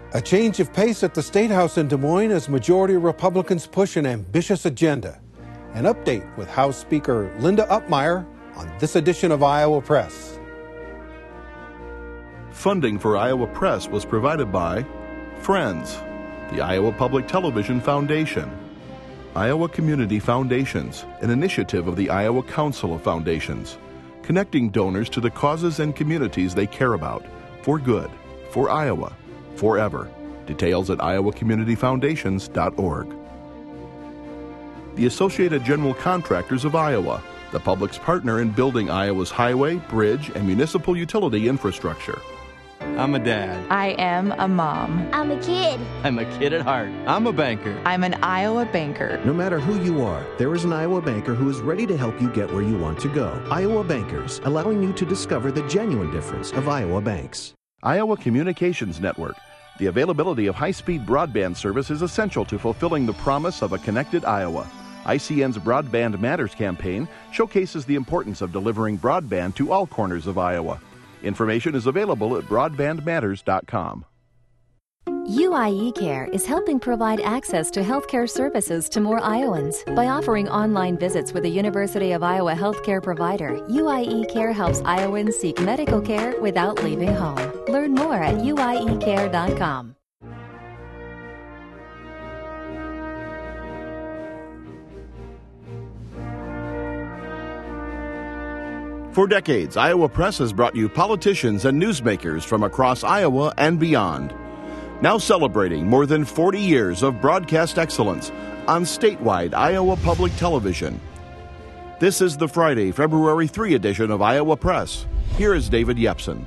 A change of pace at the State House in Des Moines as majority Republicans push an ambitious agenda. An update with House Speaker Linda Upmeyer on this edition of Iowa Press. Funding for Iowa Press was provided by Friends, the Iowa Public Television Foundation, Iowa Community Foundations, an initiative of the Iowa Council of Foundations, connecting donors to the causes and communities they care about, for good, for Iowa, forever. Details at iowacommunityfoundations.org. The Associated General Contractors of Iowa, the public's partner in building Iowa's highway, bridge, and municipal utility infrastructure. I'm a dad. I am a mom. I'm a kid. I'm a kid at heart. I'm a banker. I'm an Iowa banker. No matter who you are, there is an Iowa banker who is ready to help you get where you want to go. Iowa Bankers, allowing you to discover the genuine difference of Iowa banks. Iowa Communications Network. The availability of high-speed broadband service is essential to fulfilling the promise of a connected Iowa. ICN's Broadband Matters campaign showcases the importance of delivering broadband to all corners of Iowa. Information is available at broadbandmatters.com. UIE Care is helping provide access to healthcare services to more Iowans. By offering online visits with a University of Iowa healthcare provider, UIE Care helps Iowans seek medical care without leaving home. Learn more at uiecare.com. For decades, Iowa Press has brought you politicians and newsmakers from across Iowa and beyond. Now celebrating more than 40 years of broadcast excellence on statewide Iowa Public Television. This is the Friday, February 3 edition of Iowa Press. Here is David Yepsen.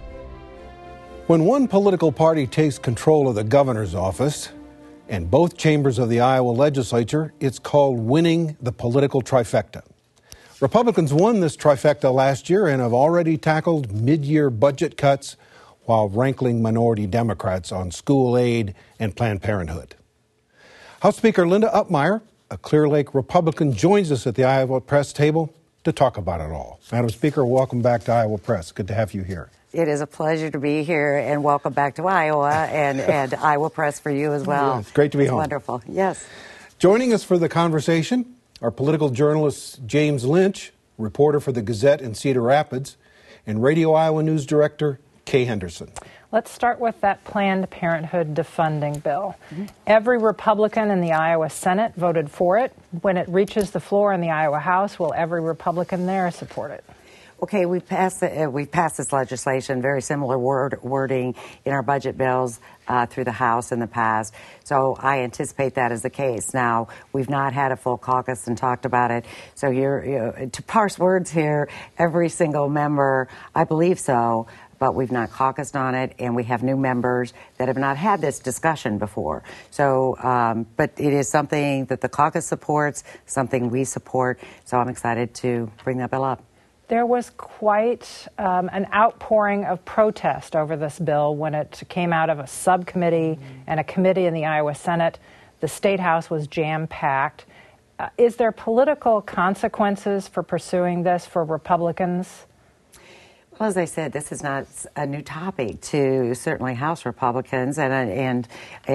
When one political party takes control of the governor's office and both chambers of the Iowa legislature, it's called winning the political trifecta. Republicans won this trifecta last year and have already tackled mid-year budget cuts while rankling minority Democrats on school aid and Planned Parenthood. House Speaker Linda Upmeyer, a Clear Lake Republican, joins us at the Iowa Press table to talk about it all. Madam Speaker, welcome back to Iowa Press. Good to have you here. It is a pleasure to be here, and welcome back to Iowa and Iowa Press for you as well. Yeah, it's great to be home. Wonderful, yes. Joining us for the conversation are political journalist James Lynch, reporter for the Gazette in Cedar Rapids, and Radio Iowa News Director Kay Henderson. Let's start with that Planned Parenthood defunding bill. Every Republican in the Iowa Senate voted for it. When it reaches the floor in the Iowa House, will every Republican there support it? Okay, we passed this legislation, very similar wording in our budget bills through the House in the past. So I anticipate that is the case. Now, we've not had a full caucus and talked about it. So to parse words here, every single member, I believe so, but we've not caucused on it, and we have new members that have not had this discussion before. So, but it is something that the caucus supports, something we support, so I'm excited to bring that bill up. There was quite an outpouring of protest over this bill when it came out of a subcommittee and a committee in the Iowa Senate. The State House was jam-packed. Is there political consequences for pursuing this for Republicans? Well, as I said, this is not a new topic to certainly House Republicans and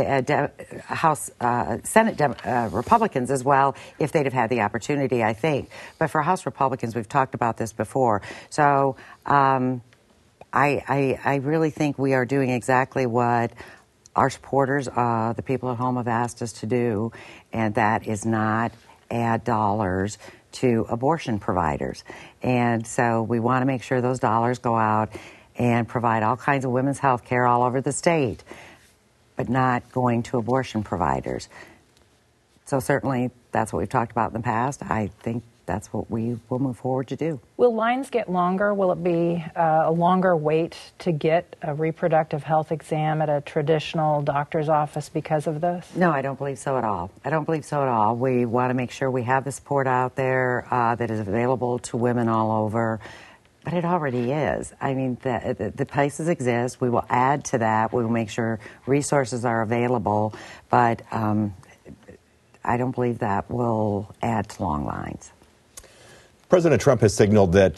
Senate Republicans as well, if they'd have had the opportunity, I think. But for House Republicans, we've talked about this before. So I really think we are doing exactly what our supporters, the people at home, have asked us to do, and that is not add dollars to abortion providers. And so we want to make sure those dollars go out and provide all kinds of women's health care all over the state, but not going to abortion providers. So certainly that's what we've talked about in the past. I think that's what we will move forward to do. Will lines get longer? Will it be a longer wait to get a reproductive health exam at a traditional doctor's office because of this? No, I don't believe so at all. I don't believe so at all. We want to make sure we have the support out there that is available to women all over. But it already is. I mean, the places exist. We will add to that. We will make sure resources are available. But I don't believe that will add to long lines. President Trump has signaled that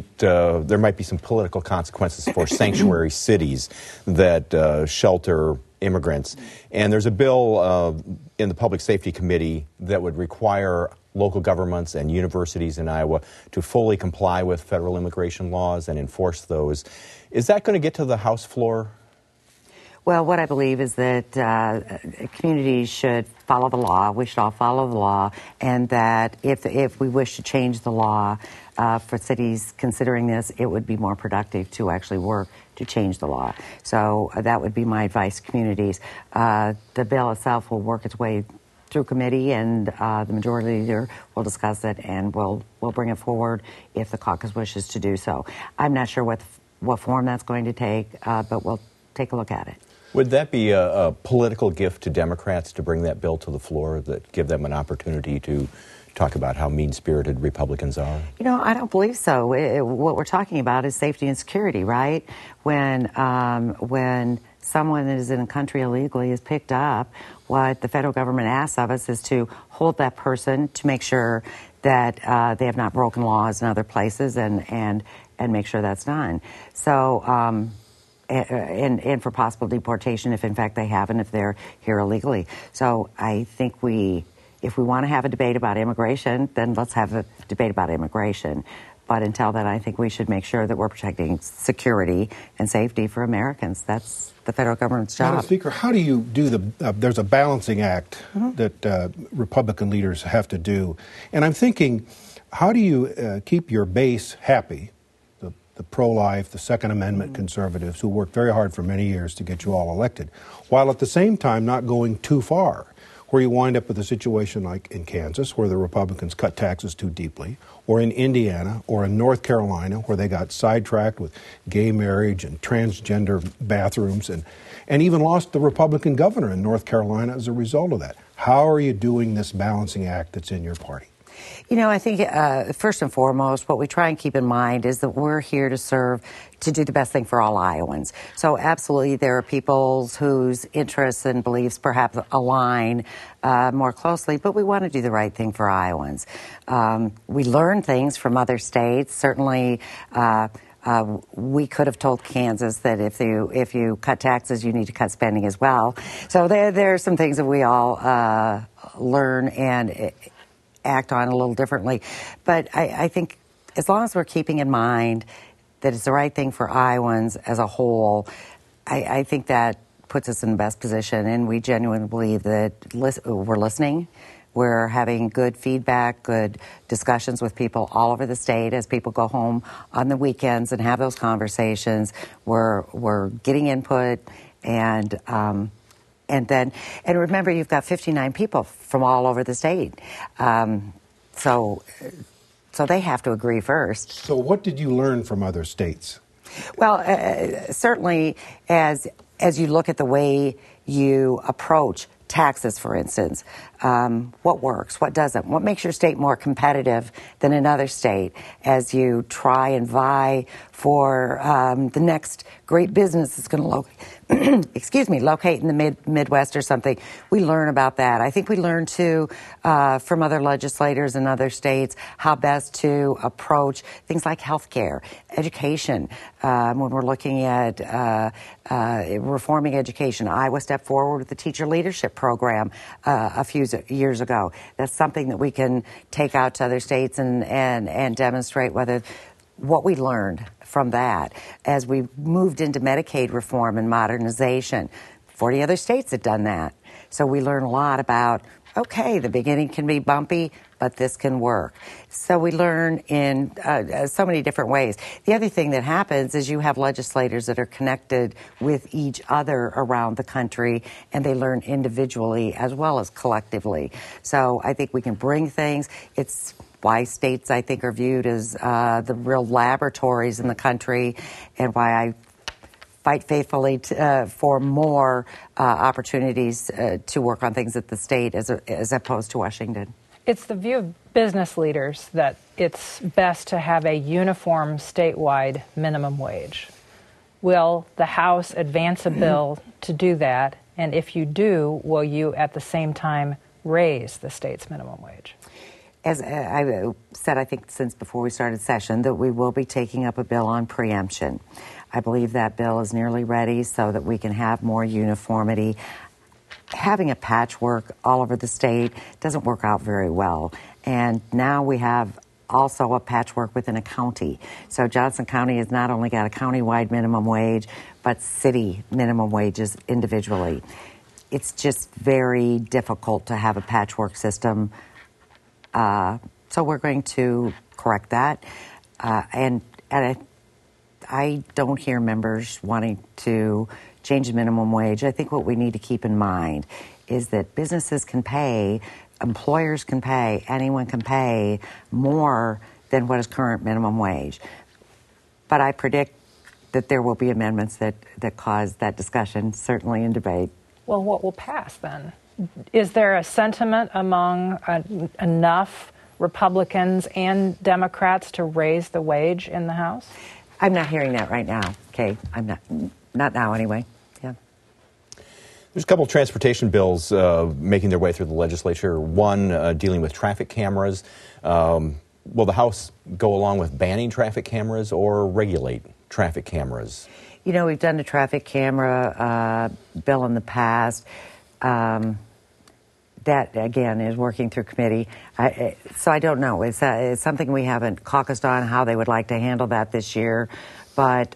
there might be some political consequences for sanctuary cities that shelter immigrants. And there's a bill in the Public Safety Committee that would require local governments and universities in Iowa to fully comply with federal immigration laws and enforce those. Is that going to get to the House floor? Well, what I believe is that communities should follow the law. We should all follow the law, and that if we wish to change the law for cities considering this, it would be more productive to actually work to change the law. So that would be my advice to communities. The bill itself will work its way through committee, and the majority leader will discuss it, and we'll bring it forward if the caucus wishes to do so. I'm not sure what form that's going to take, but we'll take a look at it. Would that be a political gift to Democrats to bring that bill to the floor that give them an opportunity to talk about how mean-spirited Republicans are? You know, I don't believe so. What we're talking about is safety and security, right? When someone that is in a country illegally is picked up, what the federal government asks of us is to hold that person to make sure that they have not broken laws in other places and make sure that's done. So, and for possible deportation if in fact they haven't, if they're here illegally. So I think if we want to have a debate about immigration, then let's have a debate about immigration. But until then, I think we should make sure that we're protecting security and safety for Americans. That's the federal government's job. Madam Speaker, how do you do there's a balancing act that Republican leaders have to do. And I'm thinking, how do you keep your base happy, the pro-life, the Second Amendment conservatives who worked very hard for many years to get you all elected, while at the same time not going too far, where you wind up with a situation like in Kansas, where the Republicans cut taxes too deeply, or in Indiana, or in North Carolina, where they got sidetracked with gay marriage and transgender bathrooms, and even lost the Republican governor in North Carolina as a result of that. How are you doing this balancing act that's in your party? You know, I think first and foremost, what we try and keep in mind is that we're here to serve, to do the best thing for all Iowans. So absolutely, there are people whose interests and beliefs perhaps align more closely, but we want to do the right thing for Iowans. We learn things from other states. Certainly, we could have told Kansas that if you cut taxes, you need to cut spending as well. So there are some things that we all learn and act on a little differently. But I think as long as we're keeping in mind that it's the right thing for Iowans as a whole, I think that puts us in the best position. And we genuinely believe that we're listening. We're having good feedback, good discussions with people all over the state as people go home on the weekends and have those conversations. We're getting input and remember, you've got 59 people from all over the state. So they have to agree first. So what did you learn from other states? Well, certainly as you look at the way you approach taxes, for instance, what works, what doesn't, what makes your state more competitive than another state as you try and vie for the next great business that's going to locate in the Midwest or something. We learn about that. I think we learn too from other legislators in other states how best to approach things like healthcare, education. When we're looking at reforming education, Iowa stepped forward with the teacher leadership program a few years ago. That's something that we can take out to other states and demonstrate what we learned from that. As we moved into Medicaid reform and modernization, 40 other states had done that. So we learn a lot about, okay, the beginning can be bumpy, but this can work. So we learn in so many different ways. The other thing that happens is you have legislators that are connected with each other around the country, and they learn individually as well as collectively. So I think we can bring things. It's why states, I think, are viewed as the real laboratories in the country, and why I fight faithfully for more opportunities to work on things at the state as opposed to Washington. It's the view of business leaders that it's best to have a uniform statewide minimum wage. Will the House advance a bill to do that? And if you do, will you at the same time raise the state's minimum wage? As I said, I think since before we started session, that we will be taking up a bill on preemption. I believe that bill is nearly ready so that we can have more uniformity. Having a patchwork all over the state doesn't work out very well. And now we have also a patchwork within a county. So Johnson County has not only got a county-wide minimum wage, but city minimum wages individually. It's just very difficult to have a patchwork system. So we're going to correct that. And I don't hear members wanting to change the minimum wage. I think what we need to keep in mind is that businesses can pay, employers can pay, anyone can pay more than what is current minimum wage. But I predict that there will be amendments that cause that discussion, certainly in debate. Well, what will pass then? Is there a sentiment among enough Republicans and Democrats to raise the wage in the House? I'm not hearing that right now, Kay. I'm not now anyway. Yeah. There's a couple of transportation bills making their way through the legislature. One dealing with traffic cameras. Will the House go along with banning traffic cameras or regulate traffic cameras? You know, we've done a traffic camera bill in the past. That, again, is working through committee. So I don't know. It's something we haven't caucused on, how they would like to handle that this year. But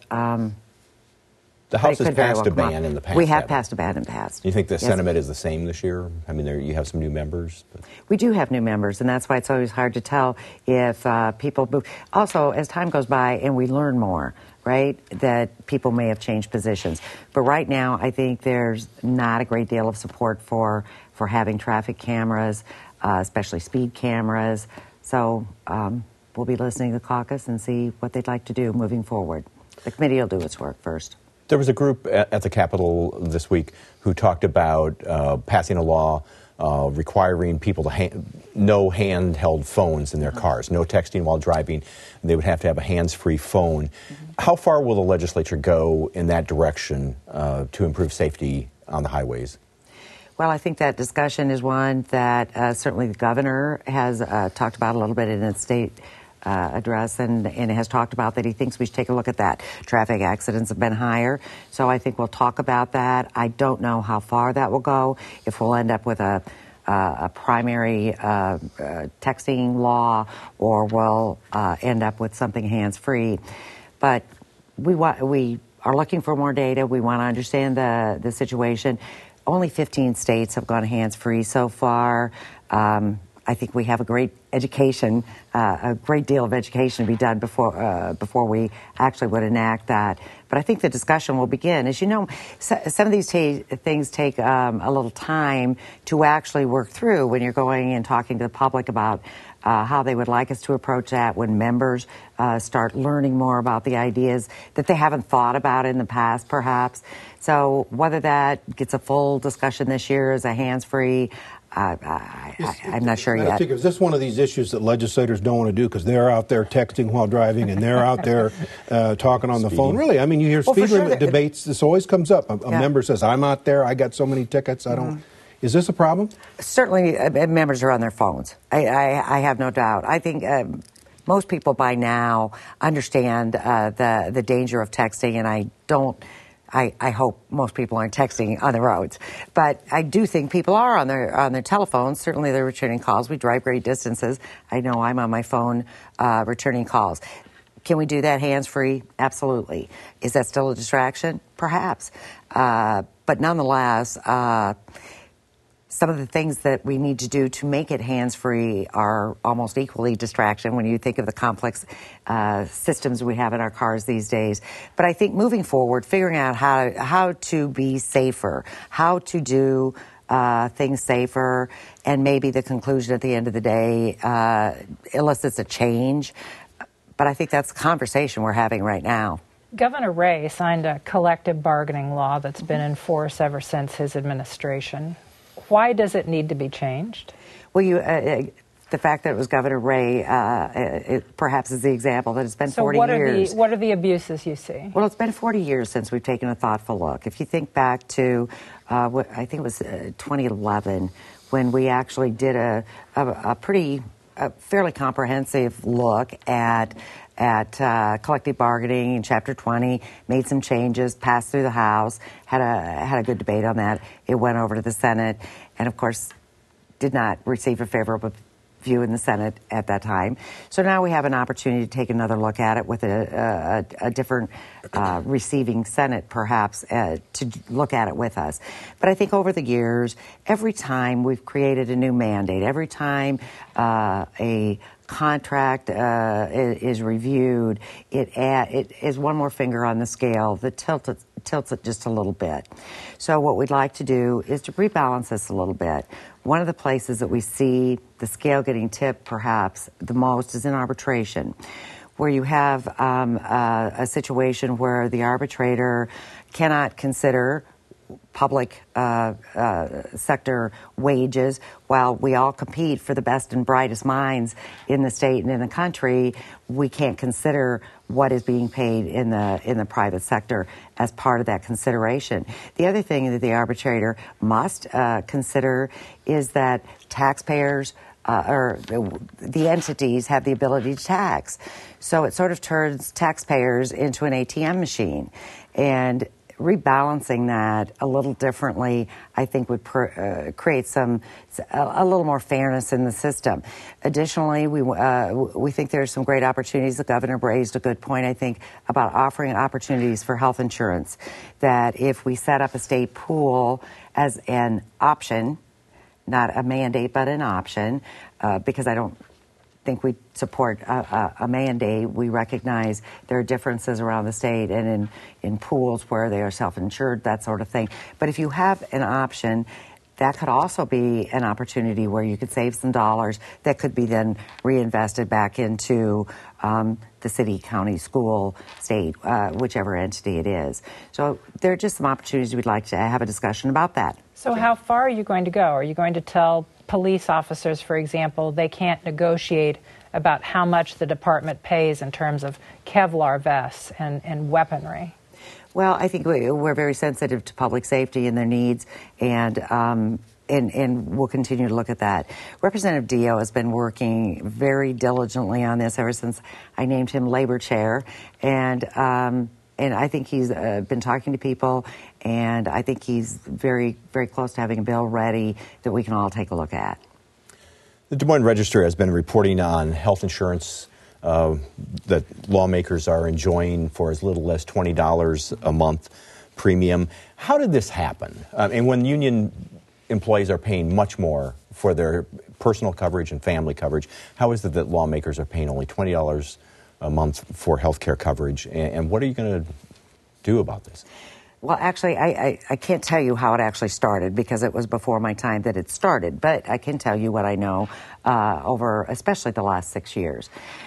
the House has passed a ban in the past. We have passed a ban in the past. Do you think the sentiment is the same this year? I mean, you have some new members. But... We do have new members, and that's why it's always hard to tell if people move. Also, as time goes by and we learn more, right, that people may have changed positions. But right now, I think there's not a great deal of support for having traffic cameras, especially speed cameras. So we'll be listening to the caucus and see what they'd like to do moving forward. The committee will do its work first. There was a group at the Capitol this week who talked about passing a law requiring people to no handheld phones in their cars, no texting while driving. They would have to have a hands-free phone. Mm-hmm. How far will the legislature go in that direction to improve safety on the highways? Well, I think that discussion is one that certainly the governor has talked about a little bit in its state address and has talked about that he thinks we should take a look at that. Traffic accidents have been higher, so I think we'll talk about that. I don't know how far that will go, if we'll end up with a primary texting law or we'll end up with something hands-free. But we are looking for more data. We want to understand the situation. Only 15 states have gone hands-free so far. I think we have a great education, a great deal of education to be done before we actually would enact that. But I think the discussion will begin. As you know, some of these things take a little time to actually work through when you're going and talking to the public about how they would like us to approach that, when members start learning more about the ideas that they haven't thought about in the past, perhaps. So whether that gets a full discussion this year as a hands-free, I'm not sure yet. Is this one of these issues that legislators don't want to do because they're out there texting while driving and they're out there talking on the phone? Really, I mean, you hear speed limit debates. This always comes up. A member says, I'm out there, I got so many tickets, I don't... Is this a problem? Certainly, members are on their phones. I have no doubt. I think most people by now understand the danger of texting, and I hope most people aren't texting on the roads. But I do think people are on their telephones. Certainly they're returning calls. We drive great distances. I know I'm on my phone returning calls. Can we do that hands-free? Absolutely. Is that still a distraction? Perhaps. But nonetheless, some of the things that we need to do to make it hands-free are almost equally distraction when you think of the complex systems we have in our cars these days. But I think moving forward, figuring out how to be safer, how to do things safer, and maybe the conclusion at the end of the day elicits a change. But I think that's the conversation we're having right now. Governor Ray signed a collective bargaining law that's been in force ever since his administration. Why does it need to be changed? Well, the fact that it was Governor Ray it perhaps is the example that it's been 40 years. What are the abuses you see? Well, it's been 40 years since we've taken a thoughtful look. If you think back to, I think it was 2011, when we actually did a fairly comprehensive look at at collective bargaining in Chapter 20, made some changes, passed through the House, had a good debate on that. It went over to the Senate, and of course did not receive a favorable view in the Senate at that time. So now we have an opportunity to take another look at it with a different receiving Senate, perhaps, to look at it with us. But I think over the years, every time we've created a new mandate, every time a contract is reviewed, it is one more finger on the scale that tilts it just a little bit. So what we'd like to do is to rebalance this a little bit. One of the places that we see the scale getting tipped perhaps the most is in arbitration, where you have a situation where the arbitrator cannot consider public sector wages. While we all compete for the best and brightest minds in the state and in the country, we can't consider what is being paid in the private sector as part of that consideration. The other thing that the arbitrator must consider is that taxpayers or the entities have the ability to tax. So it sort of turns taxpayers into an ATM machine. And rebalancing that a little differently, I think, would create a little more fairness in the system. Additionally, we think there are some great opportunities. The governor raised a good point, I think, about offering opportunities for health insurance, that if we set up a state pool as an option, not a mandate, but an option, because I don't think we support a mandate. We recognize there are differences around the state and in pools where they are self-insured, that sort of thing. But if you have an option, that could also be an opportunity where you could save some dollars that could be then reinvested back into the city, county, school, state, whichever entity it is. So there are just some opportunities we'd like to have a discussion about that. So how far are you going to go? Are you going to tell police officers, for example, they can't negotiate about how much the department pays in terms of Kevlar vests and weaponry? Well, I think we're very sensitive to public safety and their needs, and we'll continue to look at that. Representative Dio has been working very diligently on this ever since I named him labor chair, and I think he's been talking to people, and I think he's very, very close to having a bill ready that we can all take a look at. The Des Moines Register has been reporting on health insurance that lawmakers are enjoying for as little as $20 a month premium. How did this happen? And when union employees are paying much more for their personal coverage and family coverage, how is it that lawmakers are paying only $20 a month for health care coverage? And what are you going to do about this? Well, actually, I can't tell you how it actually started because it was before my time that it started. But I can tell you what I know over especially the last 6 years.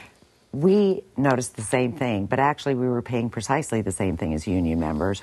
We noticed the same thing, but actually we were paying precisely the same thing as union members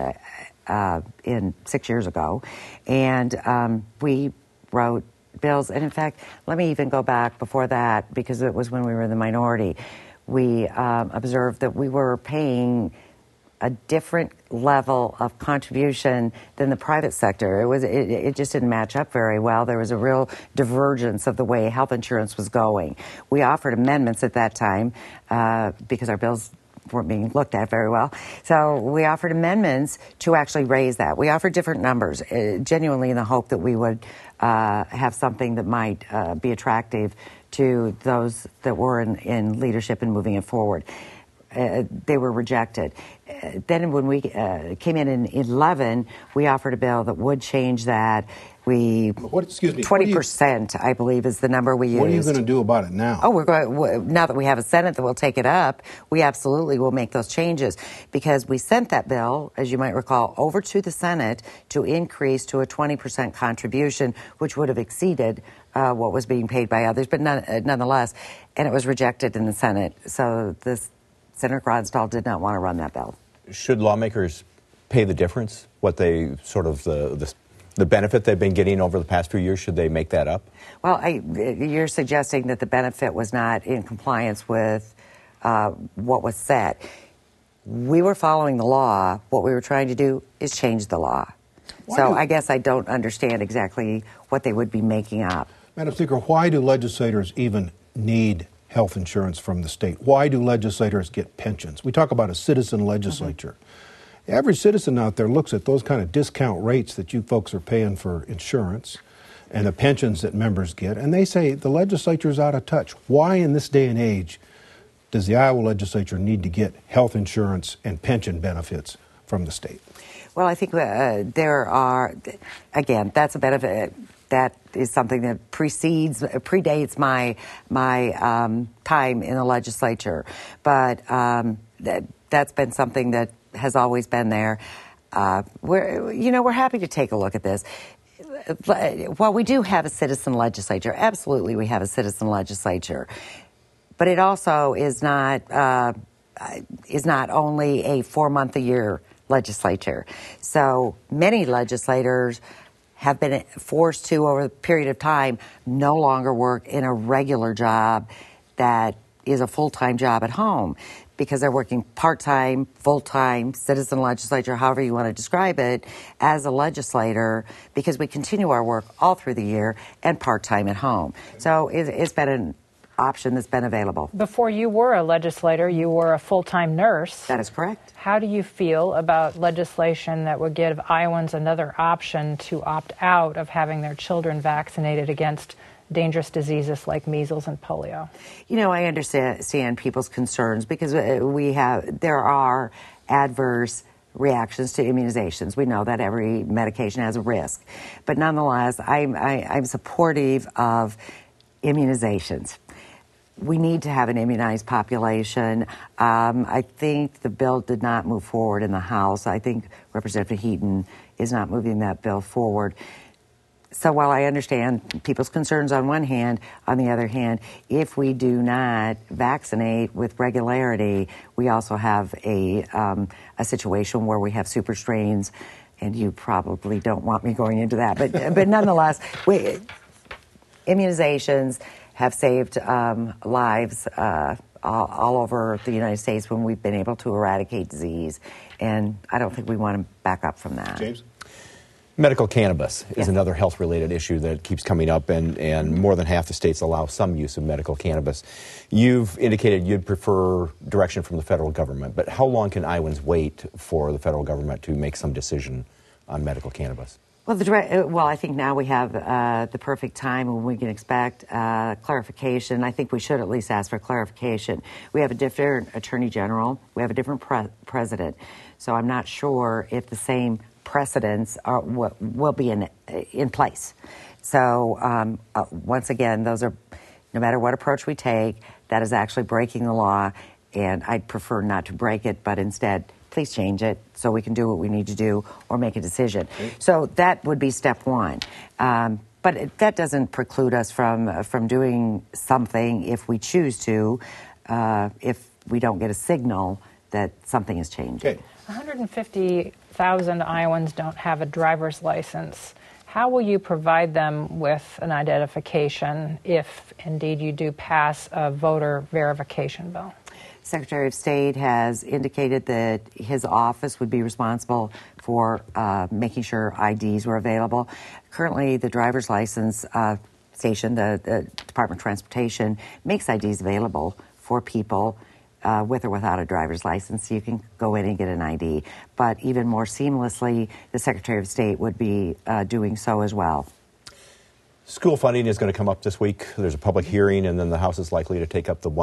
in 6 years ago. And we wrote bills. And in fact, let me even go back before that because it was when we were in the minority. We observed that we were paying a different level of contribution than the private sector. It just didn't match up very well. There was a real divergence of the way health insurance was going. We offered amendments at that time because our bills weren't being looked at very well. So we offered amendments to actually raise that. We offered different numbers, genuinely in the hope that we would have something that might be attractive to those that were in leadership and moving it forward. They were rejected. Then when we came in 11, we offered a bill that would change that. 20%, I believe, is the number we used. What are you going to do about it now? Oh, now that we have a Senate that will take it up, we absolutely will make those changes because we sent that bill, as you might recall, over to the Senate to increase to a 20% contribution, which would have exceeded what was being paid by others, but nonetheless, and it was rejected in the Senate. So Senator Gronstal did not want to run that bill. Should lawmakers pay the difference? What they sort of the benefit they've been getting over the past few years, should they make that up? Well, you're suggesting that the benefit was not in compliance with what was set. We were following the law. What we were trying to do is change the law. I guess I don't understand exactly what they would be making up. Madam Speaker, why do legislators even need health insurance from the state? Why do legislators get pensions? We talk about a citizen legislature. The average citizen out there looks at those kind of discount rates that you folks are paying for insurance and the pensions that members get, and they say the legislature's out of touch. Why in this day and age does the Iowa legislature need to get health insurance and pension benefits from the state? Well, I think there are, again, that's a benefit. That is something that predates my time in the legislature. But that's been something that has always been there. We're happy to take a look at this. While we do have a citizen legislature, absolutely we have a citizen legislature, but it also is not only a 4-month-a-year legislature. So many legislators have been forced to, over a period of time, no longer work in a regular job that is a full-time job at home, because they're working part-time, full-time, citizen legislature, however you want to describe it, as a legislator, because we continue our work all through the year and part-time at home. So it's been an option that's been available. Before you were a legislator, you were a full-time nurse. That is correct. How do you feel about legislation that would give Iowans another option to opt out of having their children vaccinated against dangerous diseases like measles and polio? I understand people's concerns, because there are adverse reactions to immunizations. We know that every medication has a risk. But nonetheless, I'm supportive of immunizations. We need to have an immunized population. I think the bill did not move forward in the House. I think Representative Heaton is not moving that bill forward. So while I understand people's concerns on one hand, on the other hand, if we do not vaccinate with regularity, we also have a situation where we have super strains, and you probably don't want me going into that. But nonetheless, immunizations have saved lives all over the United States when we've been able to eradicate disease, and I don't think we want to back up from that. James? Medical cannabis is another health-related issue that keeps coming up, and more than half the states allow some use of medical cannabis. You've indicated you'd prefer direction from the federal government, but how long can Iowans wait for the federal government to make some decision on medical cannabis? Well, I think now we have the perfect time when we can expect clarification. I think we should at least ask for clarification. We have a different attorney general. We have a different president. So I'm not sure if the same precedents will be in place. So once again, those are, no matter what approach we take, that is actually breaking the law, and I'd prefer not to break it, but instead, please change it so we can do what we need to do or make a decision. Okay. So that would be step one. But that doesn't preclude us from doing something if we choose to, if we don't get a signal that something is changing. Okay. 150,000 Iowans don't have a driver's license. How will you provide them with an identification if indeed you do pass a voter verification bill? Secretary of State has indicated that his office would be responsible for making sure IDs were available. Currently, the driver's license station, the Department of Transportation, makes IDs available for people with or without a driver's license. You can go in and get an ID. But even more seamlessly, the Secretary of State would be doing so as well. School funding is going to come up this week. There's a public hearing, and then the House is likely to take up the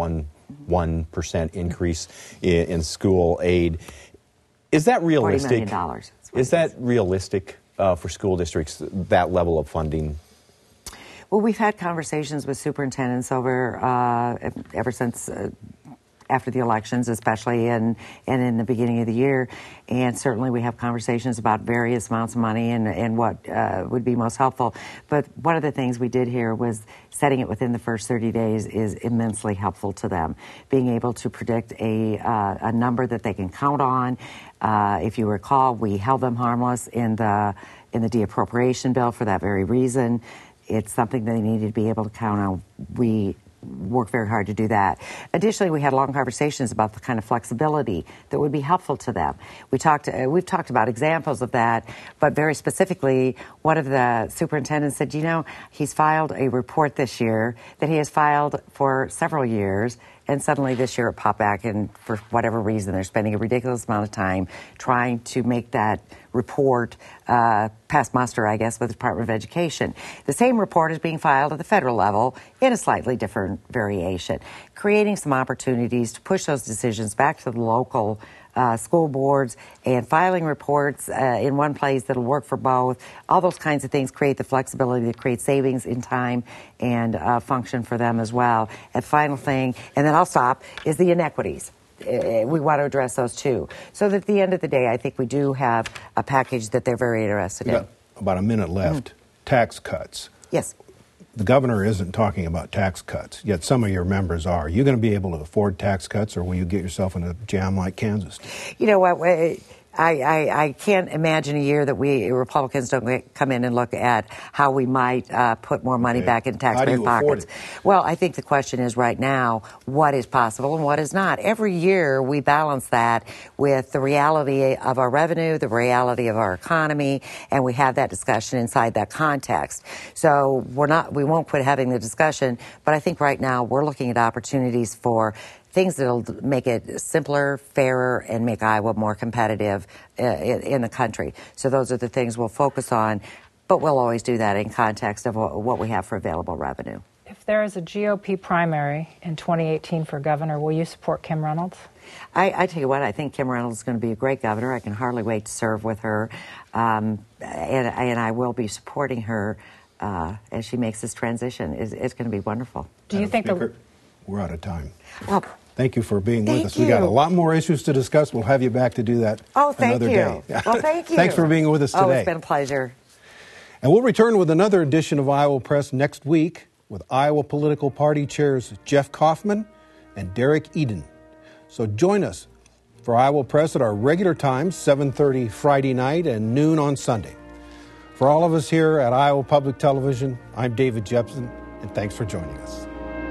1.11% increase in school aid. Is that realistic? $40 million. Is that realistic for school districts, that level of funding? Well, we've had conversations with superintendents ever since after the elections, especially, and in the beginning of the year. And certainly we have conversations about various amounts of money and what would be most helpful. But one of the things we did here was setting it within the first 30 days is immensely helpful to them. Being able to predict a number that they can count on. If you recall, we held them harmless in the de-appropriation bill for that very reason. It's something they needed to be able to count on. We work very hard to do that. Additionally, we had long conversations about the kind of flexibility that would be helpful to them. We've talked about examples of that, but very specifically, one of the superintendents said, he's filed a report this year that he has filed for several years, and suddenly this year it popped back, and for whatever reason, they're spending a ridiculous amount of time trying to make that report pass muster, I guess, with the Department of Education. The same report is being filed at the federal level in a slightly different variation, creating some opportunities to push those decisions back to the local school boards and filing reports in one place that'll work for both. All those kinds of things create the flexibility that creates savings in time and function for them as well. And final thing, and then I'll stop, is the inequities. We want to address those too. So that at the end of the day, I think we do have a package that they're very interested in. About a minute left. Tax cuts. Yes. The governor isn't talking about tax cuts, yet some of your members are. Are you going to be able to afford tax cuts, or will you get yourself in a jam like Kansas? You know what? I can't imagine a year that we Republicans don't come in and look at how we might put more money back in taxpayer pockets. Well, I think the question is right now, what is possible and what is not? Every year we balance that with the reality of our revenue, the reality of our economy, and we have that discussion inside that context. So we won't quit having the discussion, but I think right now we're looking at opportunities for things that'll make it simpler, fairer, and make Iowa more competitive in the country. So those are the things we'll focus on, but we'll always do that in context of what we have for available revenue. If there is a GOP primary in 2018 for governor, will you support Kim Reynolds? I tell you what, I think Kim Reynolds is going to be a great governor. I can hardly wait to serve with her, and I will be supporting her as she makes this transition. It's going to be wonderful. Do you think we're out of time? Well, thank you for being with us. We got a lot more issues to discuss. We'll have you back to do that another day. Well, thank you. Thanks for being with us today. Oh, it's been a pleasure. And we'll return with another edition of Iowa Press next week with Iowa political party chairs Jeff Kaufman and Derek Eden. So join us for Iowa Press at our regular times, 7:30 Friday night and noon on Sunday. For all of us here at Iowa Public Television, I'm David Jepson, and thanks for joining us.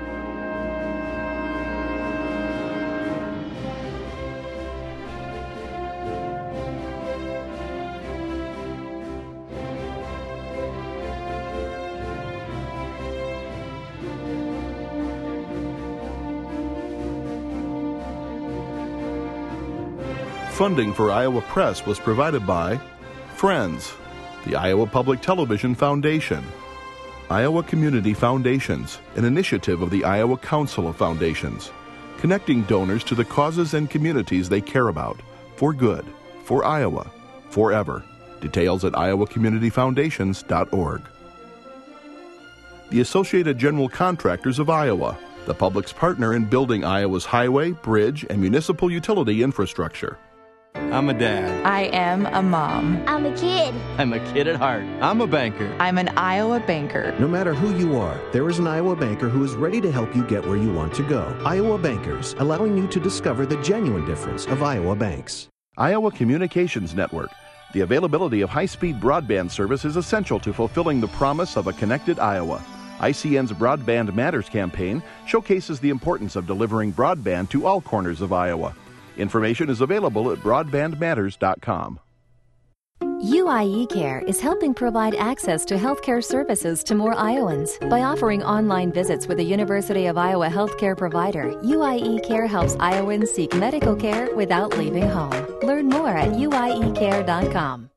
Funding for Iowa Press was provided by Friends, the Iowa Public Television Foundation, Iowa Community Foundations, an initiative of the Iowa Council of Foundations, connecting donors to the causes and communities they care about, for good, for Iowa, forever. Details at iowacommunityfoundations.org. The Associated General Contractors of Iowa, the public's partner in building Iowa's highway, bridge, and municipal utility infrastructure. I'm a dad. I am a mom. I'm a kid. I'm a kid at heart. I'm a banker. I'm an Iowa banker. No matter who you are, there is an Iowa banker who is ready to help you get where you want to go. Iowa Bankers, allowing you to discover the genuine difference of Iowa banks. Iowa Communications Network. The availability of high-speed broadband service is essential to fulfilling the promise of a connected Iowa. ICN's Broadband Matters campaign showcases the importance of delivering broadband to all corners of Iowa. Information is available at broadbandmatters.com. UIE Care is helping provide access to healthcare services to more Iowans. By offering online visits with a University of Iowa healthcare provider, UIE Care helps Iowans seek medical care without leaving home. Learn more at uiecare.com.